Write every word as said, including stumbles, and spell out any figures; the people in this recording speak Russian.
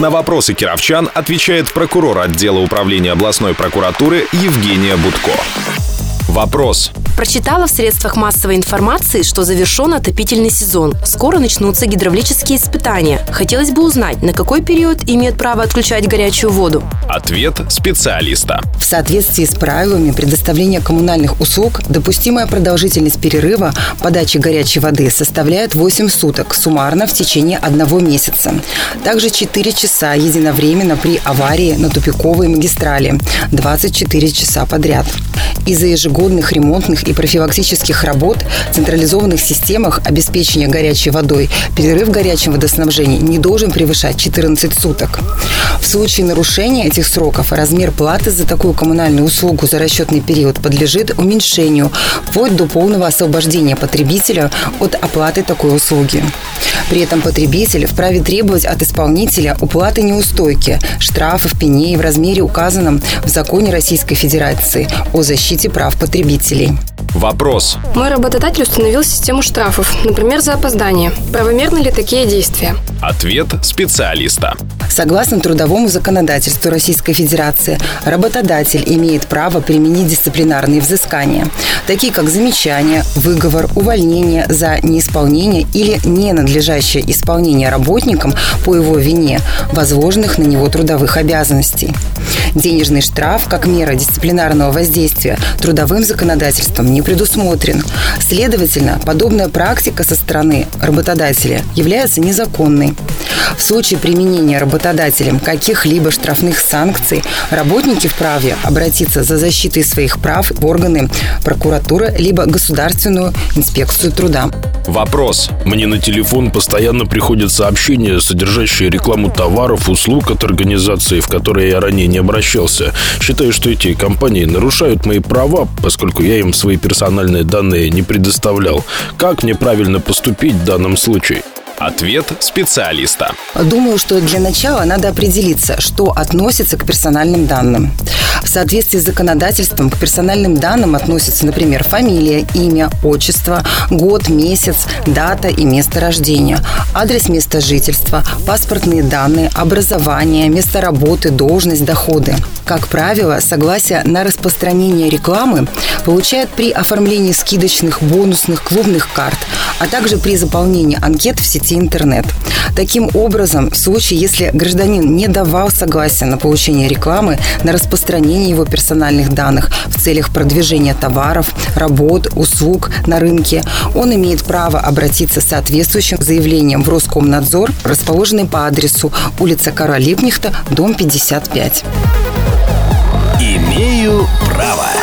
На вопросы кировчан отвечает прокурор отдела управления областной прокуратуры Евгения Будко. Вопрос. Прочитала в средствах массовой информации, что завершен отопительный сезон. Скоро начнутся гидравлические испытания. Хотелось бы узнать, на какой период имеют право отключать горячую воду? Ответ специалиста. В соответствии с правилами предоставления коммунальных услуг допустимая продолжительность перерыва подачи горячей воды составляет восемь суток, суммарно в течение одного месяца. Также четыре часа единовременно при аварии на тупиковой магистрали, двадцать четыре часа подряд. Из-за ежегодных ремонтных и профилактических работ в централизованных системах обеспечения горячей водой перерыв в горячем водоснабжении не должен превышать четырнадцать суток. В случае нарушения этих сроков размер платы за такую коммунальную услугу за расчетный период подлежит уменьшению, вплоть до полного освобождения потребителя от оплаты такой услуги. При этом потребитель вправе требовать от исполнителя уплаты неустойки, штрафов, пеней в размере, указанном в Законе Российской Федерации о защите прав потребителей. Вопрос. Мой работодатель установил систему штрафов, например, за опоздание. Правомерны ли такие действия? Ответ специалиста. Согласно трудовому законодательству Российской Федерации, работодатель имеет право применить дисциплинарные взыскания, такие как замечание, выговор, увольнение за неисполнение или ненадлежащее исполнение работником по его вине возложенных на него трудовых обязанностей. Денежный штраф, как мера дисциплинарного воздействия, трудовым законодательством не предусмотрен. Следовательно, подобная практика со стороны работодателя является незаконной. В случае применения работодателем каких-либо штрафных санкций работники вправе обратиться за защитой своих прав в органы прокуратуры либо Государственную инспекцию труда. Вопрос. Мне на телефон постоянно приходят сообщения, содержащие рекламу товаров, услуг от организации, в которые я ранее не обращался. Считаю, что эти компании нарушают мои права, поскольку я им свои персональные данные не предоставлял. Как мне правильно поступить в данном случае? Ответ специалиста. Думаю, что для начала надо определиться, что относится к персональным данным. В соответствии с законодательством к персональным данным относятся, например, фамилия, имя, отчество, год, месяц, дата и место рождения, адрес места жительства, паспортные данные, образование, место работы, должность, доходы. Как правило, согласие на распространение рекламы получают при оформлении скидочных, бонусных, клубных карт, а также при заполнении анкет в сети интернет. Таким образом, в случае, если гражданин не давал согласия на получение рекламы, на распространение его персональных данных в целях продвижения товаров, работ, услуг на рынке, он имеет право обратиться с соответствующим заявлением в Роскомнадзор, расположенный по адресу улица Карла Либкнехта, дом пятьдесят пять. Имею право.